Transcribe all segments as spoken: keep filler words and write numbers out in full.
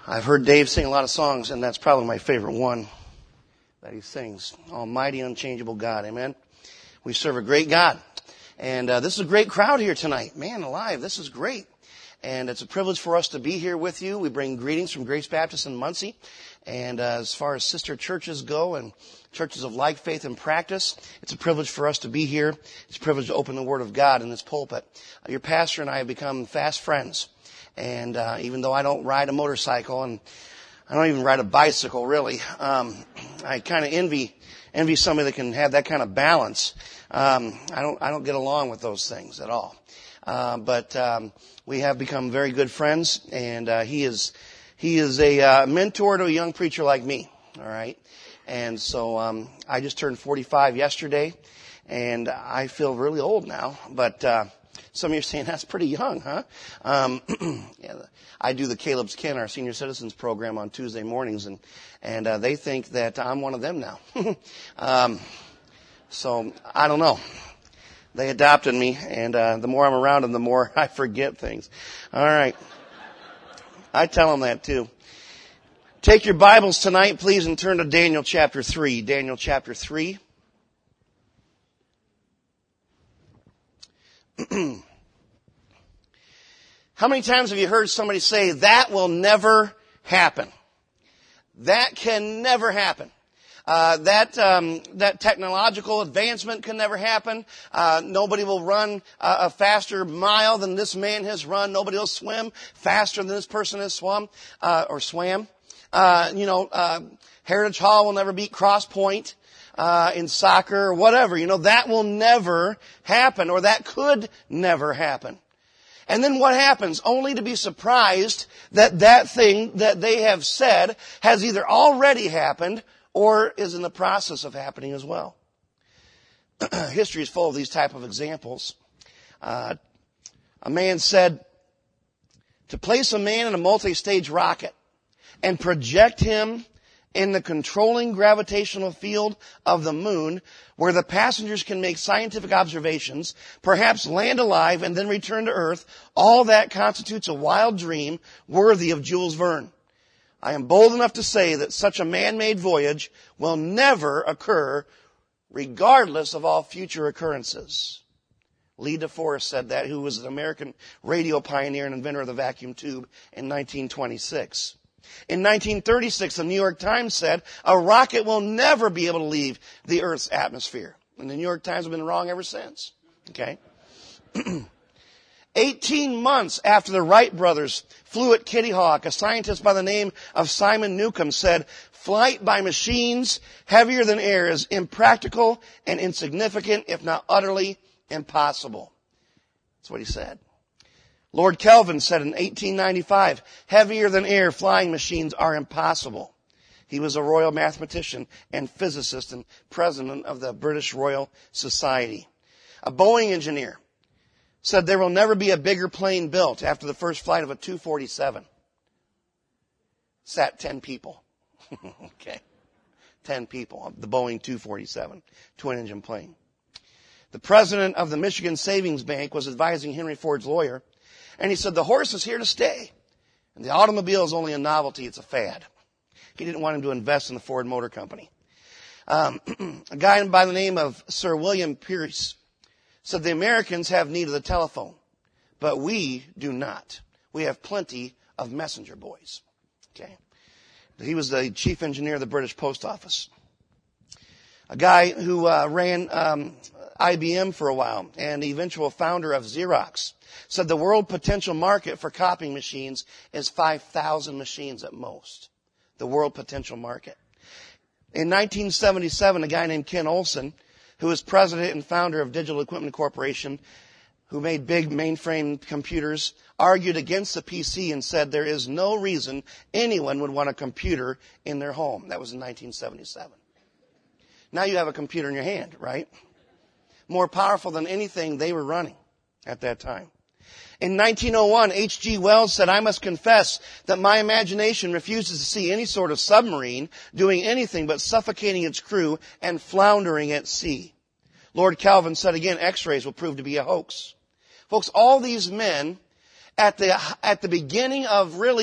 I've heard Dave sing a lot of songs, and that's probably my favorite one that he sings. Almighty, unchangeable God. Amen. We serve a great God. And uh, this is a great crowd here tonight. Man alive, this is great. And it's a privilege for us to be here with you. We bring greetings from Grace Baptist in Muncie. And uh, as far as sister churches go and churches of like faith and practice, it's a privilege for us to be here. It's a privilege to open the Word of God in this pulpit. Uh, your pastor and I have become fast friends. And uh, even though I don't ride a motorcycle and I don't even ride a bicycle, really, um, I kind of envy envy somebody that can have that kind of balance. Um, I don't I don't get along with those things at all. Uh, but um, we have become very good friends, and uh, he is he is a uh, mentor to a young preacher like me. All right, and so um, I just turned forty-five yesterday, and I feel really old now, but. Uh, Some of you are saying, that's pretty young, huh? Um, yeah, I do the Caleb's Kin, our senior citizens program on Tuesday mornings, and, and uh, they think that I'm one of them now. um, so, I don't know. They adopted me, and uh, the more I'm around them, the more I forget things. All right. I tell them that, too. Take your Bibles tonight, please, and turn to Daniel chapter three. Daniel chapter three. How many times have you heard somebody say, that will never happen? That can never happen. Uh, that, um, that technological advancement can never happen. Uh, nobody will run a, a faster mile than this man has run. Nobody will swim faster than this person has swum, uh, or swam. Uh, you know, uh, Heritage Hall will never beat Cross Point. Uh, in soccer or whatever, you know, that will never happen, or that could never happen. And then what happens? Only to be surprised that that thing that they have said has either already happened or is in the process of happening as well. History is full of these type of examples. Uh, a man said, to place a man in a multi-stage rocket and project him in the controlling gravitational field of the moon, where the passengers can make scientific observations, perhaps land alive and then return to Earth, all that constitutes a wild dream worthy of Jules Verne. I am bold enough to say that such a man-made voyage will never occur, regardless of all future occurrences. Lee DeForest said that, who was an American radio pioneer and inventor of the vacuum tube in nineteen twenty-six. In nineteen thirty-six, the New York Times said, a rocket will never be able to leave the Earth's atmosphere. And the New York Times have been wrong ever since. Okay? Eighteen months after the Wright brothers flew at Kitty Hawk, a scientist by the name of Simon Newcomb said, flight by machines heavier than air is impractical and insignificant, if not utterly impossible. That's what he said. Lord Kelvin said in eighteen ninety-five, heavier than air flying machines are impossible. He was a royal mathematician and physicist and president of the British Royal Society. A Boeing engineer said there will never be a bigger plane built after the first flight of a two forty-seven. Sat ten people. Okay. ten people of the Boeing two forty-seven, twin engine plane. The president of the Michigan Savings Bank was advising Henry Ford's lawyer, and he said, the horse is here to stay. And the automobile is only a novelty. It's a fad. He didn't want him to invest in the Ford Motor Company. Um, a guy by the name of Sir William Pierce said, the Americans have need of the telephone, but we do not. We have plenty of messenger boys. Okay. He was the chief engineer of the British Post Office. A guy who uh, ran um, I B M for a while and the eventual founder of Xerox said the world potential market for copying machines is five thousand machines at most. The world potential market. In nineteen seventy-seven, a guy named Ken Olsen, who was president and founder of Digital Equipment Corporation, who made big mainframe computers, argued against the P C and said there is no reason anyone would want a computer in their home. That was in nineteen seventy-seven. Now you have a computer in your hand, right? More powerful than anything they were running at that time. In nineteen oh one, H G Wells said, I must confess that my imagination refuses to see any sort of submarine doing anything but suffocating its crew and floundering at sea. Lord Kelvin said again, X-rays will prove to be a hoax. Folks, all these men at the, at the beginning of really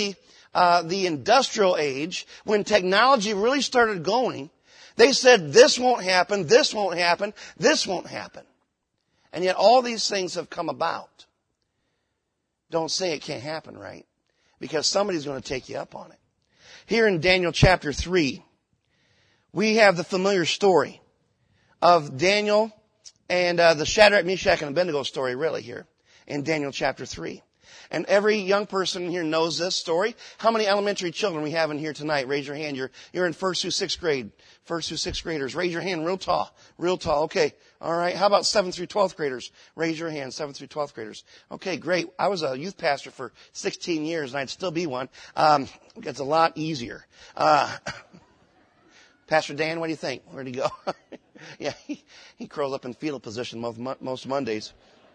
uh, the industrial age, when technology really started going, they said, this won't happen, this won't happen, this won't happen. And yet all these things have come about. Don't say it can't happen, right? Because somebody's going to take you up on it. Here in Daniel chapter three, we have the familiar story of Daniel and uh, the Shadrach, Meshach, and Abednego story really here in Daniel chapter three. And every young person in here knows this story. How many elementary children we have in here tonight? Raise your hand. You're, you're in first through sixth grade. First through sixth graders. Raise your hand real tall. Real tall. Okay. All right. How about seventh through twelfth graders? Raise your hand. seventh through twelfth graders. Okay, great. I was a youth pastor for sixteen years and I'd still be one. Um, it's a lot easier. Uh, Pastor Dan, what do you think? Where'd he go? yeah, he, he curls up in fetal position most, most Mondays.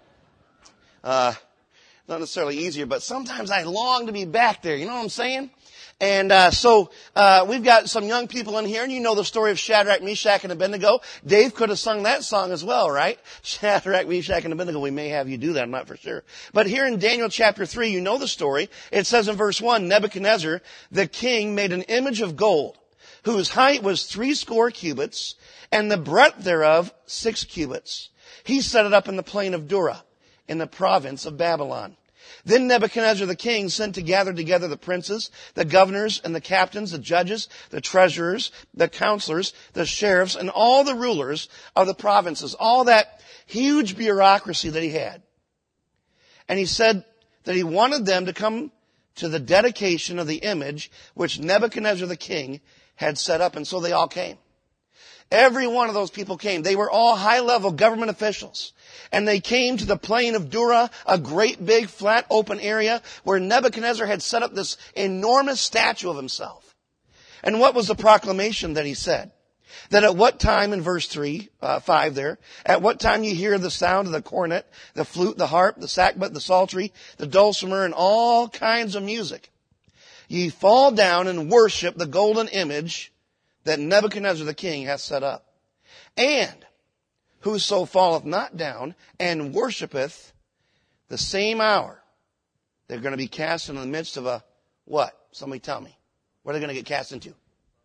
Uh, not necessarily easier, but sometimes I long to be back there. You know what I'm saying? And uh, so uh, we've got some young people in here, and you know the story of Shadrach, Meshach, and Abednego. Dave could have sung that song as well, right? Shadrach, Meshach, and Abednego. We may have you do that. I'm not for sure. But here in Daniel chapter three, you know the story. It says in verse one, Nebuchadnezzar, the king, made an image of gold, whose height was three score cubits, and the breadth thereof six cubits. He set it up in the plain of Dura, in the province of Babylon. Then Nebuchadnezzar the king sent to gather together the princes, the governors, and the captains, the judges, the treasurers, the counselors, the sheriffs, and all the rulers of the provinces, all that huge bureaucracy that he had. And he said that he wanted them to come to the dedication of the image which Nebuchadnezzar the king had set up, and so they all came. Every one of those people came. They were all high-level government officials. And they came to the plain of Dura, a great big flat open area where Nebuchadnezzar had set up this enormous statue of himself. And what was the proclamation that he said? That at what time, in verse three, uh, five there, at what time you hear the sound of the cornet, the flute, the harp, the sackbut, the psaltery, the dulcimer, and all kinds of music, ye fall down and worship the golden image that Nebuchadnezzar the king hath set up. And whoso falleth not down and worshipeth, the same hour they're going to be cast into the midst of a what? Somebody tell me. What are they going to get cast into?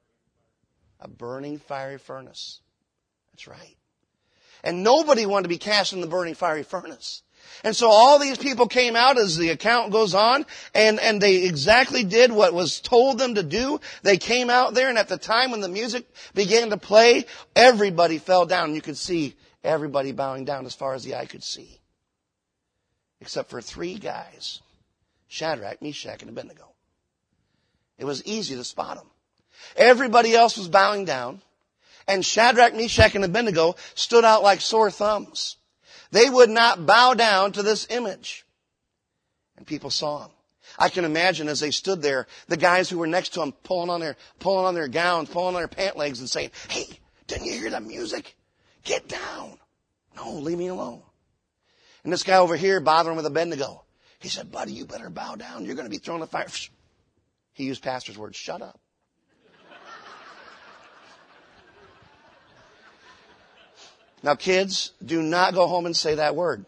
A burning fiery furnace. That's right. And nobody wanted to be cast in the burning fiery furnace. And so all these people came out as the account goes on, and, and they exactly did what was told them to do. They came out there, and at the time when the music began to play, everybody fell down. You could see everybody bowing down as far as the eye could see. Except for three guys, Shadrach, Meshach, and Abednego. It was easy to spot them. Everybody else was bowing down, and Shadrach, Meshach, and Abednego stood out like sore thumbs. They would not bow down to this image. And people saw them. I can imagine as they stood there, the guys who were next to them pulling on their, pulling on their gowns, pulling on their pant legs and saying, hey, didn't you hear the music? Get down. No, leave me alone. And this guy over here bothering with Abednego. He said, buddy, you better bow down. You're going to be thrown in the fire. He used pastor's words, shut up. Now, kids, do not go home and say that word.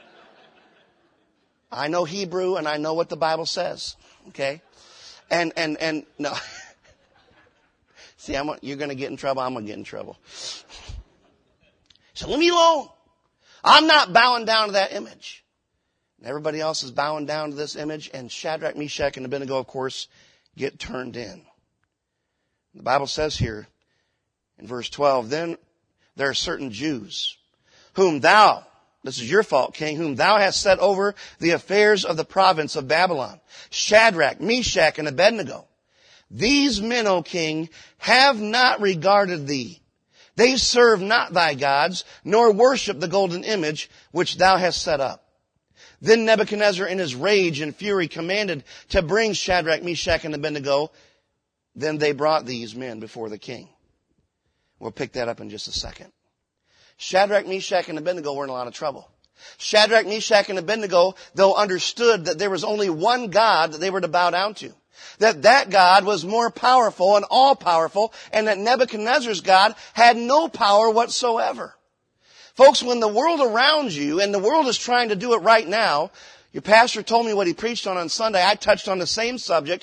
I know Hebrew and I know what the Bible says. Okay? And, and, and, no. See, I'm, you're going to get in trouble. I'm going to get in trouble. So leave me alone. I'm not bowing down to that image. And everybody else is bowing down to this image. And Shadrach, Meshach, and Abednego, of course, get turned in. The Bible says here in verse twelve, then there are certain Jews whom thou, this is your fault, king, whom thou hast set over the affairs of the province of Babylon, Shadrach, Meshach, and Abednego. These men, O king, have not regarded thee. They serve not thy gods, nor worship the golden image which thou hast set up. Then Nebuchadnezzar in his rage and fury commanded to bring Shadrach, Meshach, and Abednego. Then they brought these men before the king. We'll pick that up in just a second. Shadrach, Meshach, and Abednego were in a lot of trouble. Shadrach, Meshach, and Abednego, though understood that there was only one God that they were to bow down to. That that God was more powerful and all-powerful, and that Nebuchadnezzar's God had no power whatsoever. Folks, when the world around you, and the world is trying to do it right now, your pastor told me what he preached on on Sunday. I touched on the same subject.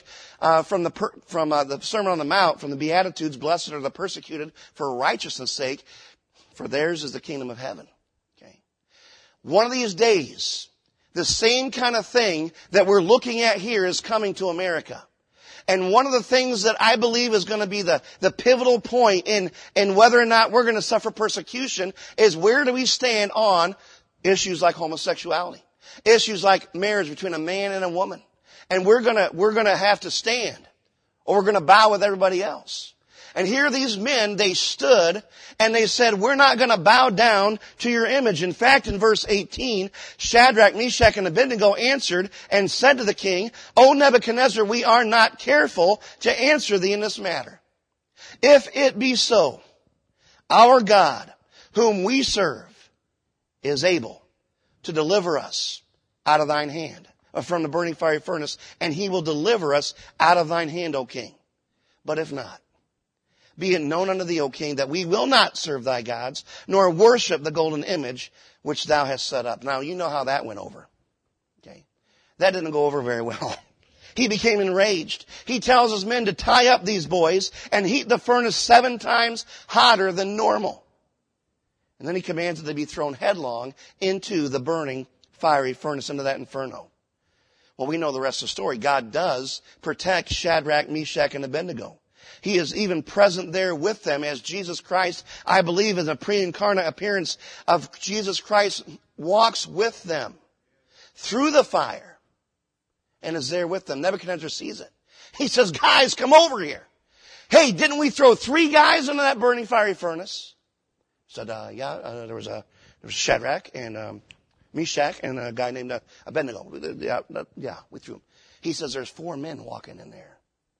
uh, from the per, from uh, the Sermon on the Mount, from the Beatitudes, blessed are the persecuted for righteousness' sake, for theirs is the kingdom of heaven. Okay. One of these days, the same kind of thing that we're looking at here is coming to America. And one of the things that I believe is going to be the, the pivotal point in, in whether or not we're going to suffer persecution is where do we stand on issues like homosexuality, issues like marriage between a man and a woman. And we're going to, we're going to have to stand, or we're going to bow with everybody else. And here these men, they stood and they said, we're not going to bow down to your image. In fact, in verse eighteen, Shadrach, Meshach, and Abednego answered and said to the king, O Nebuchadnezzar, we are not careful to answer thee in this matter. If it be so, our God, whom we serve, is able to deliver us out of thine hand, from the burning fiery furnace, and he will deliver us out of thine hand, O king. But if not, be it known unto thee, O king, that we will not serve thy gods, nor worship the golden image which thou hast set up. Now, you know how that went over. Okay. That didn't go over very well. He became enraged. He tells his men to tie up these boys and heat the furnace seven times hotter than normal. And then he commands that they be thrown headlong into the burning fiery furnace, into that inferno. Well, we know the rest of the story. God does protect Shadrach, Meshach, and Abednego. He is even present there with them as Jesus Christ, I believe, in a pre-incarnate appearance of Jesus Christ, walks with them through the fire and is there with them. Nebuchadnezzar sees it. He says, guys, come over here. Hey, didn't we throw three guys into that burning fiery furnace? Said, uh, yeah, uh, there was a, there was Shadrach and, um, Meshach and a guy named uh, Abednego. Yeah, yeah, we threw him. He says, there's four men walking in there.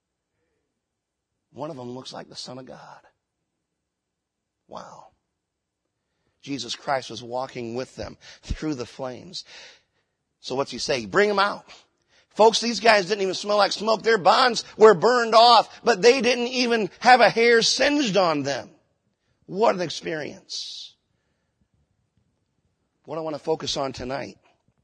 One of them looks like the Son of God. Wow. Jesus Christ was walking with them through the flames. So what's he say? Bring them out. Folks, these guys didn't even smell like smoke. Their bonds were burned off, but they didn't even have a hair singed on them. What an experience. What I want to focus on tonight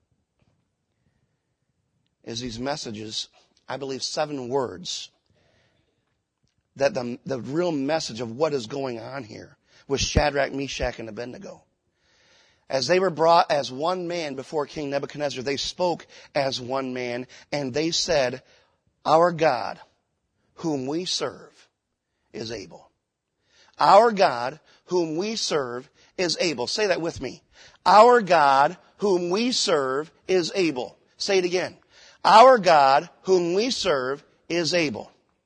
is these messages, I believe seven words, that the, the real message of what is going on here with Shadrach, Meshach, and Abednego. As they were brought as one man before King Nebuchadnezzar, they spoke as one man, and they said, our God, whom we serve, is able. Our God, whom we serve, is able. Say that with me. Our God, whom we serve, is able. Say it again. Our God, whom we serve, is able.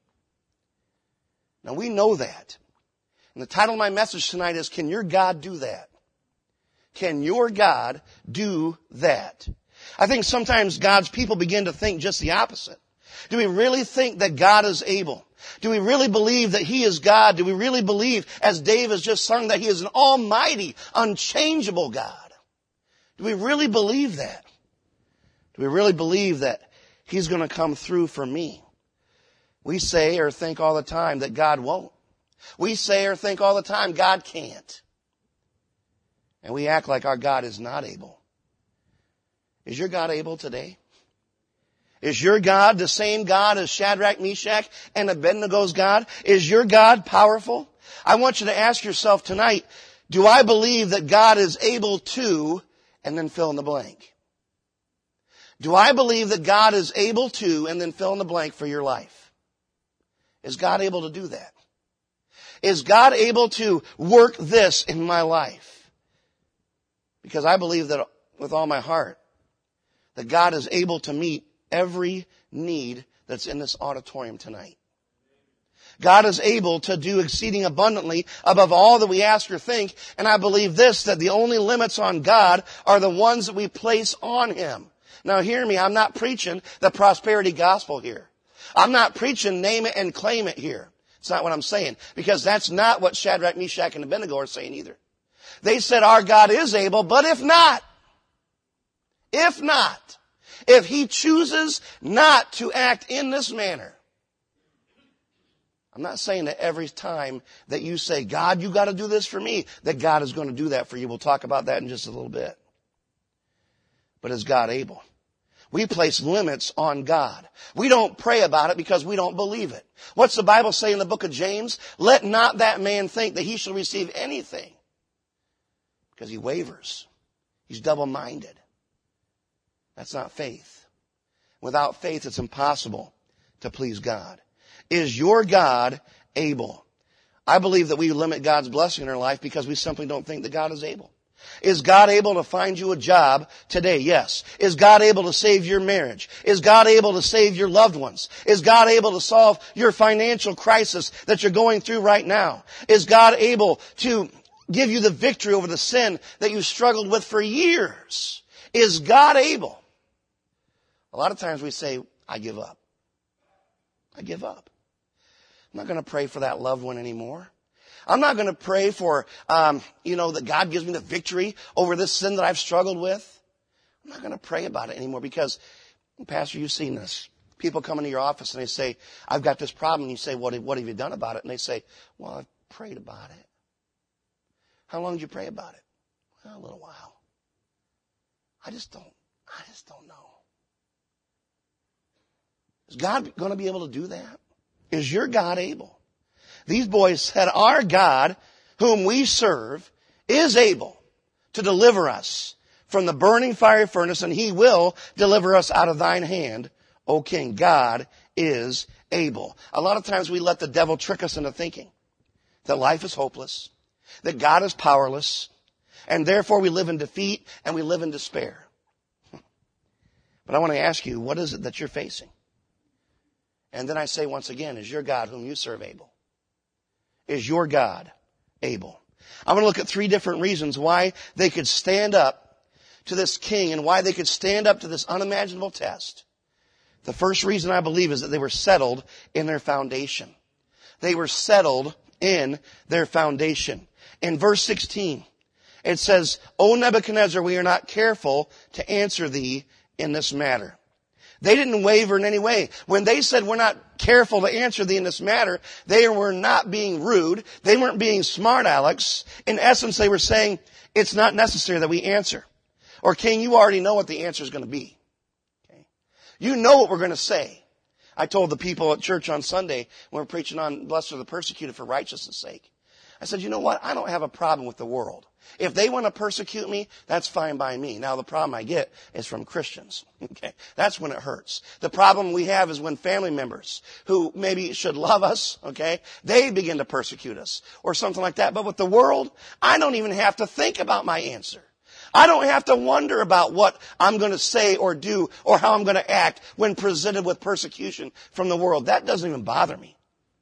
Now we know that. And the title of my message tonight is, can your God do that? Can your God do that? I think sometimes God's people begin to think just the opposite. Do we really think that God is able? Do we really believe that He is God? Do we really believe, as Dave has just sung, that He is an almighty, unchangeable God? Do we really believe that? Do we really believe that He's going to come through for me? We say or think all the time that God won't. We say or think all the time God can't. And we act like our God is not able. Is your God able today? Is your God the same God as Shadrach, Meshach, and Abednego's God? Is your God powerful? I want you to ask yourself tonight, do I believe that God is able to, and then fill in the blank? Do I believe that God is able to, and then fill in the blank for your life? Is God able to do that? Is God able to work this in my life? Because I believe that with all my heart, that God is able to meet every need that's in this auditorium tonight. God is able to do exceeding abundantly above all that we ask or think. And I believe this, that the only limits on God are the ones that we place on Him. Now hear me, I'm not preaching the prosperity gospel here. I'm not preaching name it and claim it here. It's not what I'm saying. Because that's not what Shadrach, Meshach, and Abednego are saying either. They said our God is able, but if not, if not, if He chooses not to act in this manner, I'm not saying that every time that you say, God, you got to do this for me, that God is going to do that for you. We'll talk about that in just a little bit. But is God able? We place limits on God. We don't pray about it because we don't believe it. What's the Bible say in the book of James? Let not that man think that he shall receive anything, because he wavers. He's double-minded. That's not faith. Without faith, it's impossible to please God. Is your God able? I believe that we limit God's blessing in our life because we simply don't think that God is able. Is God able to find you a job today? Yes. Is God able to save your marriage? Is God able to save your loved ones? Is God able to solve your financial crisis that you're going through right now? Is God able to give you the victory over the sin that you struggled with for years? Is God able? A lot of times we say, I give up. I give up. I'm not going to pray for that loved one anymore. I'm not going to pray for, um, you know, that God gives me the victory over this sin that I've struggled with. I'm not going to pray about it anymore because, Pastor, you've seen this. People come into your office and they say, I've got this problem. And you say, what, what have you done about it? And they say, well, I've prayed about it. How long did you pray about it? Well, a little while. I just don't, I just don't know. Is God going to be able to do that? Is your God able? These boys said, our God, whom we serve, is able to deliver us from the burning fiery furnace, and he will deliver us out of thine hand, O king. God is able. A lot of times we let the devil trick us into thinking that life is hopeless, that God is powerless, and therefore we live in defeat and we live in despair. But I want to ask you, what is it that you're facing? And then I say once again, is your God whom you serve able? Is your God able? I'm going to look at three different reasons why they could stand up to this king and why they could stand up to this unimaginable test. The first reason I believe is that they were settled in their foundation. They were settled in their foundation. In verse sixteen, it says, O Nebuchadnezzar, we are not careful to answer thee in this matter. They didn't waver in any way. When they said, we're not careful to answer thee in this matter, they were not being rude. They weren't being smart alecks. In essence, they were saying, it's not necessary that we answer. Or, king, you already know what the answer is going to be. Okay? You know what we're going to say. I told the people at church on Sunday when we were preaching on blessed are the persecuted for righteousness' sake. I said, you know what? I don't have a problem with the world. If they want to persecute me, that's fine by me. Now, the problem I get is from Christians. Okay, that's when it hurts. The problem we have is when family members who maybe should love us, okay, they begin to persecute us or something like that. But with the world, I don't even have to think about my answer. I don't have to wonder about what I'm going to say or do or how I'm going to act when presented with persecution from the world. That doesn't even bother me.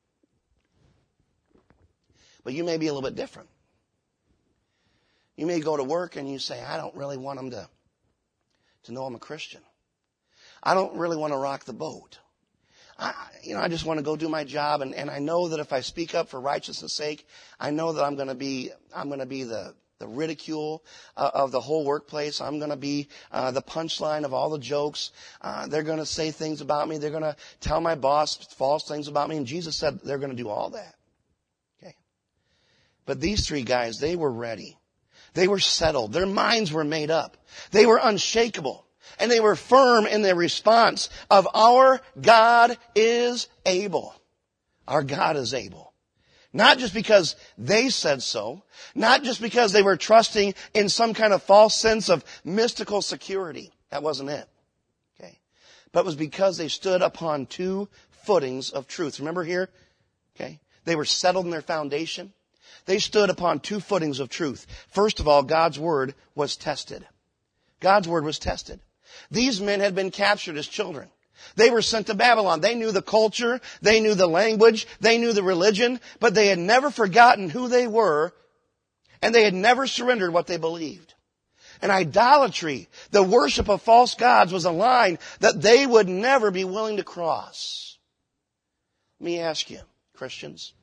But you may be a little bit different. You may go to work and you say, I don't really want them to, to know I'm a Christian. I don't really want to rock the boat. I, you know, I just want to go do my job. And, and I know that if I speak up for righteousness' sake, I know that I'm going to be, I'm going to be the, the ridicule uh, of the whole workplace. I'm going to be uh, the punchline of all the jokes. Uh, they're going to say things about me. They're going to tell my boss false things about me. And Jesus said they're going to do all that. Okay. But these three guys, they were ready. They were settled. Their minds were made up. They were unshakable. And they were firm in their response of our God is able. Our God is able. Not just because they said so. Not just because they were trusting in some kind of false sense of mystical security. That wasn't it. Okay. But it was because they stood upon two footings of truth. Remember here? Okay. They were settled in their foundation. They stood upon two footings of truth. First of all, God's word was tested. God's word was tested. These men had been captured as children. They were sent to Babylon. They knew the culture. They knew the language. They knew the religion. But they had never forgotten who they were. And they had never surrendered what they believed. And idolatry, the worship of false gods, was a line that they would never be willing to cross. Let me ask you, Christians.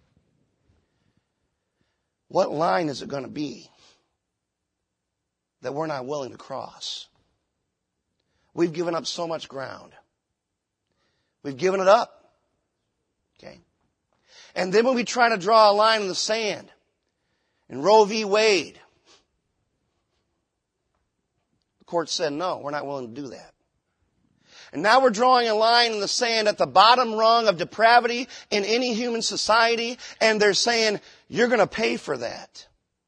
What line is it going to be that we're not willing to cross? We've given up so much ground. We've given it up. Okay. And then when we try to draw a line in the sand, in Roe v. Wade, the court said, no, we're not willing to do that. And now we're drawing a line in the sand at the bottom rung of depravity in any human society, and they're saying, you're going to pay for that.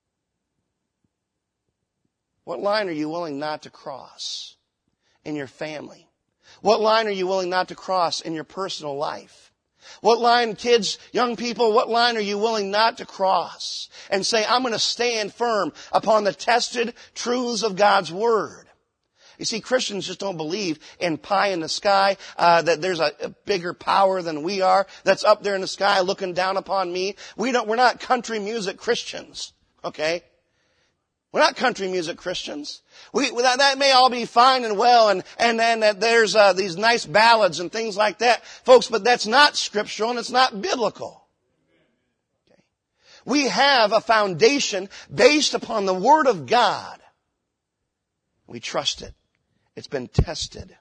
What line are you willing not to cross in your family? What line are you willing not to cross in your personal life? What line, kids, young people, what line are you willing not to cross and say, I'm going to stand firm upon the tested truths of God's Word? You see, Christians just don't believe in pie in the sky, uh, that there's a, a bigger power than we are that's up there in the sky looking down upon me. We don't, we're not country music Christians, okay? We're not country music Christians. We, that, that may all be fine and well, and, and, and that there's uh, these nice ballads and things like that, folks, but that's not scriptural and it's not biblical. Okay. We have a foundation based upon the Word of God. We trust it. It's been tested.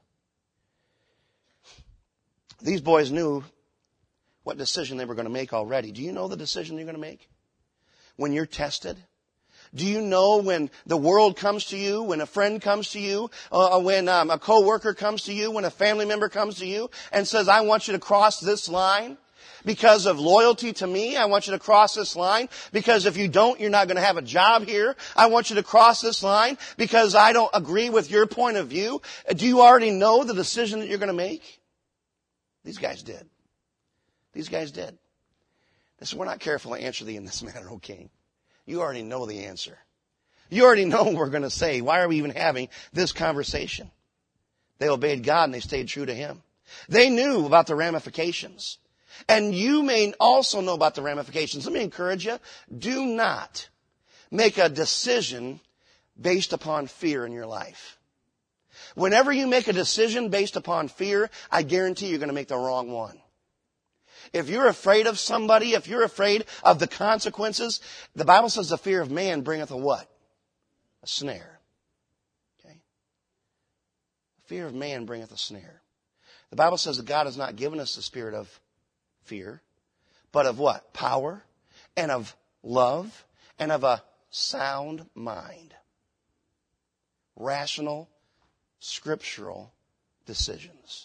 These boys knew what decision they were going to make already. Do you know the decision you're going to make when you're tested? Do you know when the world comes to you, when a friend comes to you, uh, when um, a coworker comes to you, when a family member comes to you and says, I want you to cross this line because of loyalty to me. I want you to cross this line because if you don't, you're not going to have a job here. I want you to cross this line because I don't agree with your point of view. Do you already know the decision that you're going to make? These guys did. These guys did. They said, we're not careful to answer thee in this matter, O king. You already know the answer. You already know what we're going to say. Why are we even having this conversation? They obeyed God and they stayed true to Him. They knew about the ramifications. And you may also know about the ramifications. Let me encourage you. Do not make a decision based upon fear in your life. Whenever you make a decision based upon fear, I guarantee you're going to make the wrong one. If you're afraid of somebody, if you're afraid of the consequences, the Bible says the fear of man bringeth a what? A snare. Okay? The fear of man bringeth a snare. The Bible says that God has not given us the spirit of fear, but of what? Power, and of love, and of a sound mind. Rational, scriptural decisions.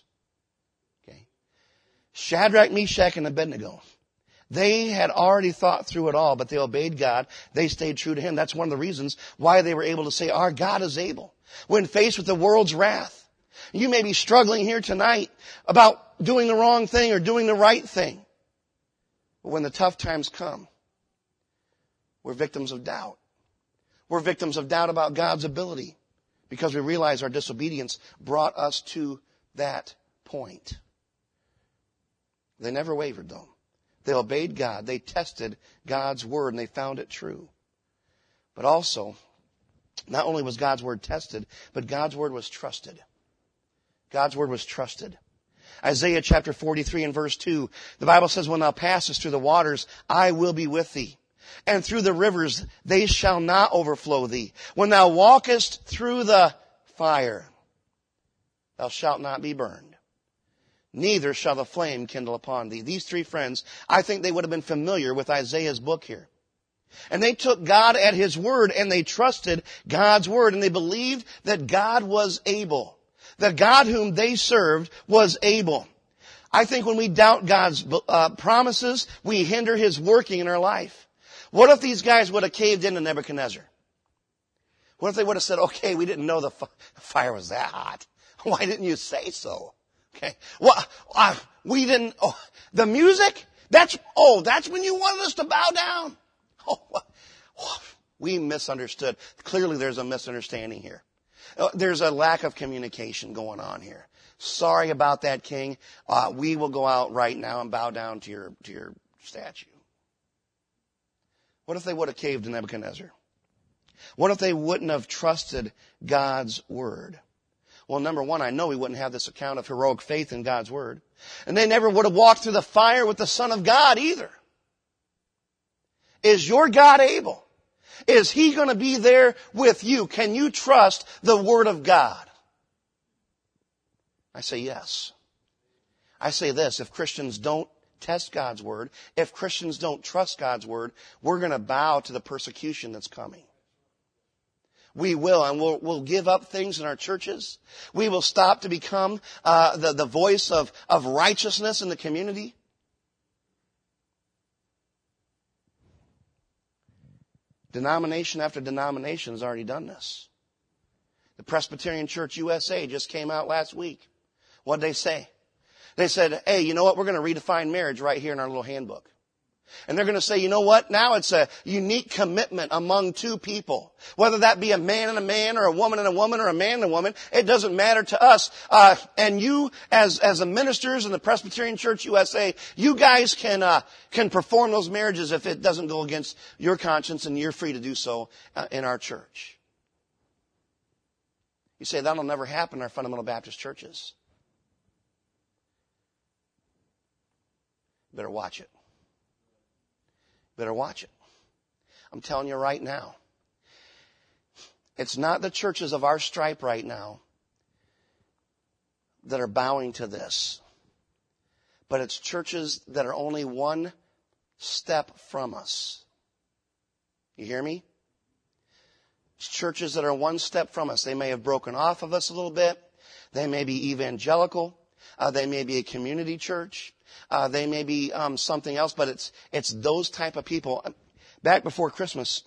Shadrach, Meshach, and Abednego. They had already thought through it all, but they obeyed God. They stayed true to Him. That's one of the reasons why they were able to say, our God is able. When faced with the world's wrath, you may be struggling here tonight about doing the wrong thing or doing the right thing. But when the tough times come, we're victims of doubt. We're victims of doubt about God's ability because we realize our disobedience brought us to that point. They never wavered, though. They obeyed God. They tested God's Word, and they found it true. But also, not only was God's Word tested, but God's Word was trusted. God's Word was trusted. Isaiah chapter forty-three and verse two, the Bible says, when thou passest through the waters, I will be with thee. And through the rivers, they shall not overflow thee. When thou walkest through the fire, thou shalt not be burned. Neither shall the flame kindle upon thee. These three friends, I think they would have been familiar with Isaiah's book here. And they took God at His word and they trusted God's word and they believed that God was able. That God whom they served was able. I think when we doubt God's uh, promises, we hinder His working in our life. What if these guys would have caved in to Nebuchadnezzar? What if they would have said, okay, we didn't know the fire was that hot. Why didn't you say so? Okay. Well, uh, we didn't, oh, the music, that's, oh, that's when you wanted us to bow down. Oh, oh, we misunderstood. Clearly there's a misunderstanding here. Uh, there's a lack of communication going on here. Sorry about that, King. Uh, we will go out right now and bow down to your, to your statue. What if they would have caved to Nebuchadnezzar? What if they wouldn't have trusted God's word? Well, number one, I know we wouldn't have this account of heroic faith in God's word. And they never would have walked through the fire with the Son of God either. Is your God able? Is He going to be there with you? Can you trust the Word of God? I say yes. I say this, if Christians don't test God's Word, if Christians don't trust God's Word, we're going to bow to the persecution that's coming. We will, and we'll, we'll give up things in our churches. We will stop to become uh, the, the voice of, of righteousness in the community. Denomination after denomination has already done this. The Presbyterian Church U S A just came out last week. What did they say? They said, hey, you know what? We're going to redefine marriage right here in our little handbook. And they're going to say, you know what? Now it's a unique commitment among two people. Whether that be a man and a man, or a woman and a woman, or a man and a woman, it doesn't matter to us. Uh, and you, as as the ministers in the Presbyterian Church U S A, you guys can uh, can perform those marriages if it doesn't go against your conscience, and you're free to do so uh, in our church. You say that'll never happen in our fundamental Baptist churches. Better watch it. Better watch it. I'm telling you right now. It's not the churches of our stripe right now that are bowing to this. But it's churches that are only one step from us. You hear me? It's churches that are one step from us. They may have broken off of us a little bit. They may be evangelical. Uh, they may be a community church. Uh, they may be um, something else, but it's it's those type of people. Back before Christmas,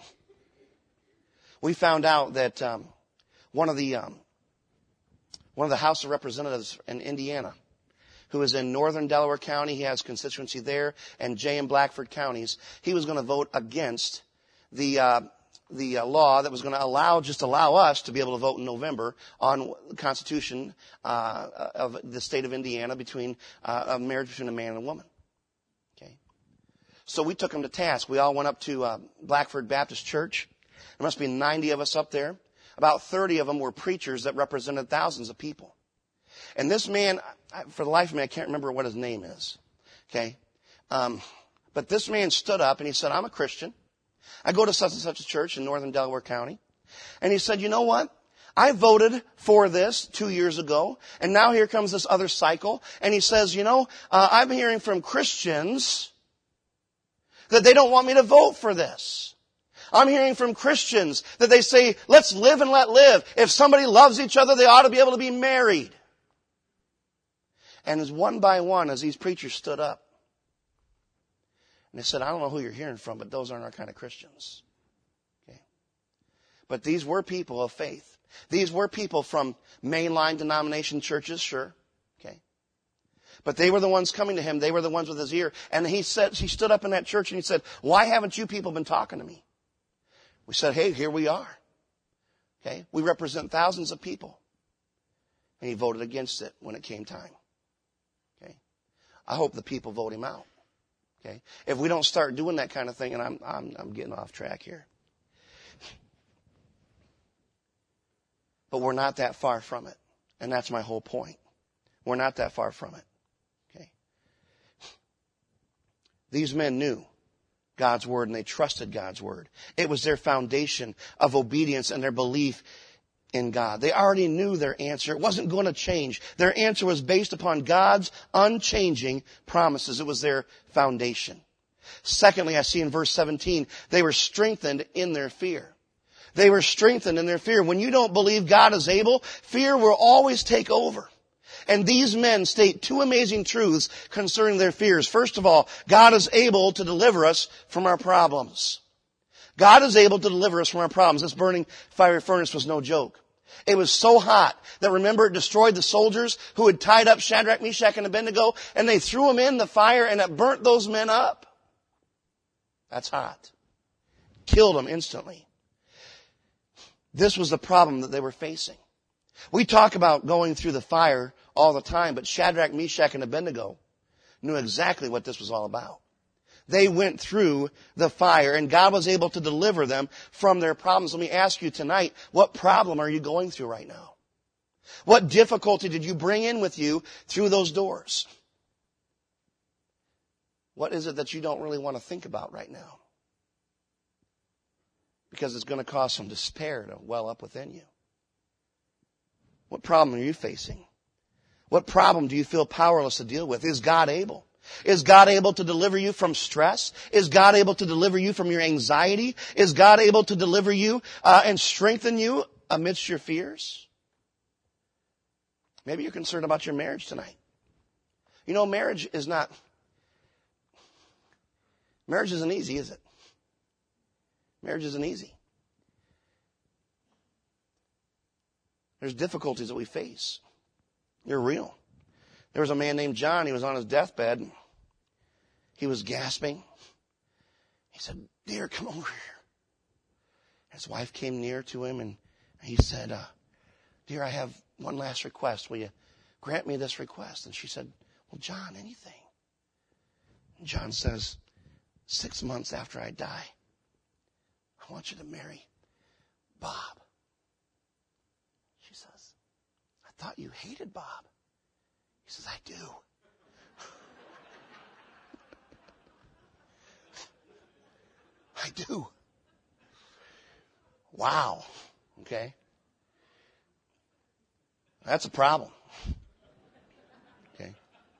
we found out that um, one of the um, one of the House of Representatives in Indiana, who is in northern Delaware County, he has constituency there, and Jay and Blackford counties, he was going to vote against the uh, the uh, law that was going to allow just allow us to be able to vote in November on the Constitution uh, of the state of Indiana between uh, a marriage between a man and a woman. Okay, so we took him to task. We all went up to uh, Blackford Baptist Church. There must be ninety of us up there. About thirty of them were preachers that represented thousands of people. And this man, for the life of me, I can't remember what his name is. Okay, um, but this man stood up and he said, "I'm a Christian. I go to such and such a church in northern Delaware County." And he said, you know what? I voted for this two years ago, and now here comes this other cycle. And he says, you know, uh, I'm hearing from Christians that they don't want me to vote for this. I'm hearing from Christians that they say, let's live and let live. If somebody loves each other, they ought to be able to be married. And as one by one, as these preachers stood up, and they said, I don't know who you're hearing from, but those aren't our kind of Christians. Okay. But these were people of faith. These were people from mainline denomination churches, sure. Okay. But they were the ones coming to him. They were the ones with his ear. And he said, he stood up in that church and he said, why haven't you people been talking to me? We said, hey, here we are. Okay. We represent thousands of people. And he voted against it when it came time. Okay. I hope the people vote him out. Okay. If we don't start doing that kind of thing, and I'm, I'm, I'm getting off track here. But we're not that far from it. And that's my whole point. We're not that far from it. Okay. These men knew God's word and they trusted God's word. It was their foundation of obedience and their belief in God. They already knew their answer. It wasn't going to change. Their answer was based upon God's unchanging promises. It was their foundation. Secondly, I see in verse seventeen, they were strengthened in their fear. They were strengthened in their fear. When you don't believe God is able, fear will always take over. And these men state two amazing truths concerning their fears. First of all, God is able to deliver us from our problems. God is able to deliver us from our problems. This burning fiery furnace was no joke. It was so hot that, remember, it destroyed the soldiers who had tied up Shadrach, Meshach, and Abednego, and they threw them in the fire, and it burnt those men up. That's hot. Killed them instantly. This was the problem that they were facing. We talk about going through the fire all the time, but Shadrach, Meshach, and Abednego knew exactly what this was all about. They went through the fire, and God was able to deliver them from their problems. Let me ask you tonight, what problem are you going through right now? What difficulty did you bring in with you through those doors? What is it that you don't really want to think about right now? Because it's going to cause some despair to well up within you. What problem are you facing? What problem do you feel powerless to deal with? Is God able? Is God able to deliver you from stress? Is God able to deliver you from your anxiety? Is God able to deliver you uh, and strengthen you amidst your fears? Maybe you're concerned about your marriage tonight. You know, marriage is not, marriage isn't easy, is it? Marriage isn't easy. There's difficulties that we face. They're real. There was a man named John. He was on his deathbed. He was gasping. He said, "Dear, come over here." His wife came near to him and he said, uh, "Dear, I have one last request. Will you grant me this request?" And she said, "Well, John, anything." And John says, "Six months after I die, I want you to marry Bob." She says, "I thought you hated Bob." He says, "I do." I do. Wow. Okay. That's a problem. Okay.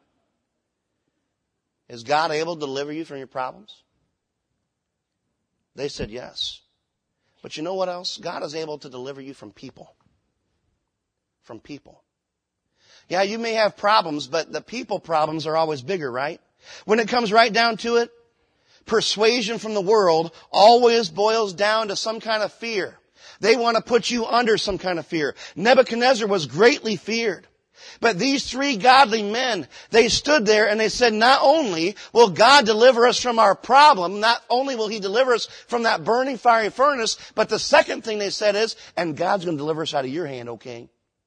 Is God able to deliver you from your problems? They said yes. But you know what else? God is able to deliver you from people. From people. Yeah, you may have problems, but the people problems are always bigger, right? When it comes right down to it, persuasion from the world always boils down to some kind of fear. They want to put you under some kind of fear. Nebuchadnezzar was greatly feared. But these three godly men, they stood there and they said, not only will God deliver us from our problem, not only will He deliver us from that burning fiery furnace, but the second thing they said is, and God's going to deliver us out of your hand, O king.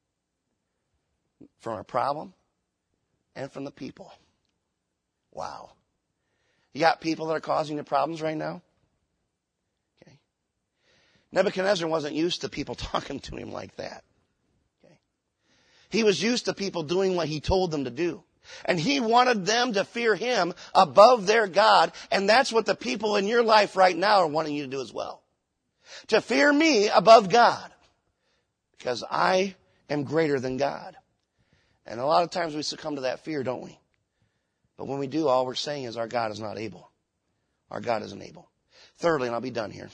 From our problem and from the people. Wow. You got people that are causing you problems right now? Okay. Nebuchadnezzar wasn't used to people talking to him like that. Okay. He was used to people doing what he told them to do. And he wanted them to fear him above their God. And that's what the people in your life right now are wanting you to do as well. To fear me above God. Because I am greater than God. And a lot of times we succumb to that fear, don't we? But when we do, all we're saying is our God is not able. Our God isn't able. Thirdly, and I'll be done here.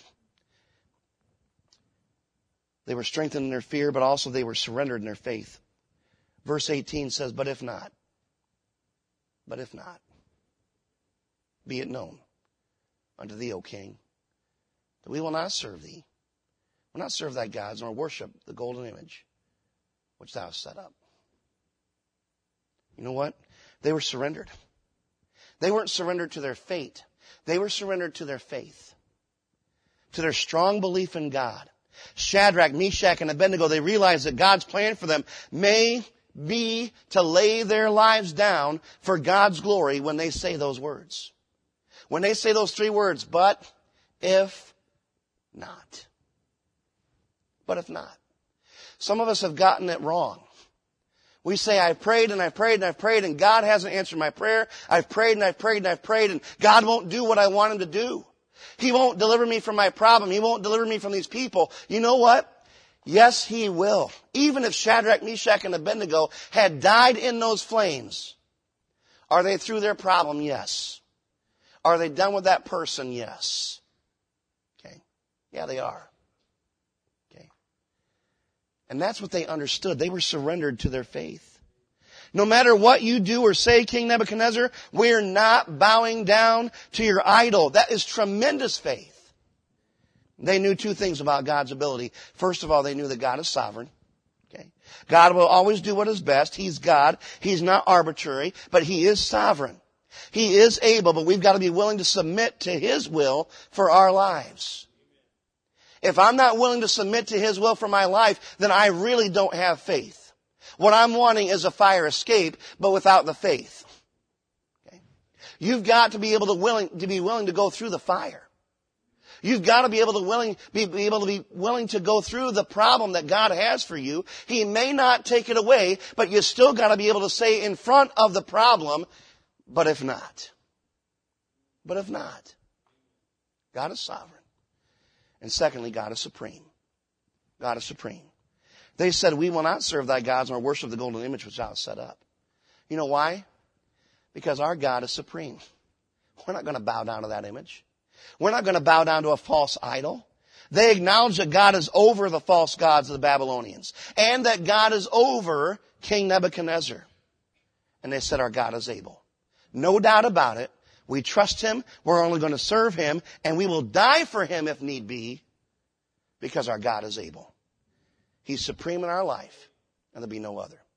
They were strengthened in their fear, but also they were surrendered in their faith. Verse eighteen says, but if not, but if not, be it known unto thee, O king, that we will not serve thee. We will not serve thy gods, nor worship the golden image which thou hast set up. You know what? They were surrendered. They weren't surrendered to their fate. They were surrendered to their faith. To their strong belief in God. Shadrach, Meshach, and Abednego, they realized that God's plan for them may be to lay their lives down for God's glory when they say those words. When they say those three words, but if not. But if not. Some of us have gotten it wrong. We say, I've prayed and I've prayed and I've prayed and God hasn't answered my prayer. I've prayed and I've prayed and I've prayed and God won't do what I want Him to do. He won't deliver me from my problem. He won't deliver me from these people. You know what? Yes, He will. Even if Shadrach, Meshach, and Abednego had died in those flames, are they through their problem? Yes. Are they done with that person? Yes. Okay. Yeah, they are. And that's what they understood. They were surrendered to their faith. No matter what you do or say, King Nebuchadnezzar, we're not bowing down to your idol. That is tremendous faith. They knew two things about God's ability. First of all, they knew that God is sovereign. Okay. God will always do what is best. He's God. He's not arbitrary, but He is sovereign. He is able, but we've got to be willing to submit to His will for our lives. If I'm not willing to submit to His will for my life, then I really don't have faith. What I'm wanting is a fire escape, but without the faith. Okay? You've got to be able to willing to be willing to go through the fire. You've got to be able to willing be, be able to be willing to go through the problem that God has for you. He may not take it away, but you still got to be able to say in front of the problem, but if not. But if not. God is sovereign. And secondly, God is supreme. God is supreme. They said, we will not serve thy gods nor worship the golden image which thou hast set up. You know why? Because our God is supreme. We're not going to bow down to that image. We're not going to bow down to a false idol. They acknowledge that God is over the false gods of the Babylonians and that God is over King Nebuchadnezzar. And they said, our God is able. No doubt about it. We trust Him. We're only going to serve Him, and we will die for Him if need be, because our God is able. He's supreme in our life, and there'll be no other.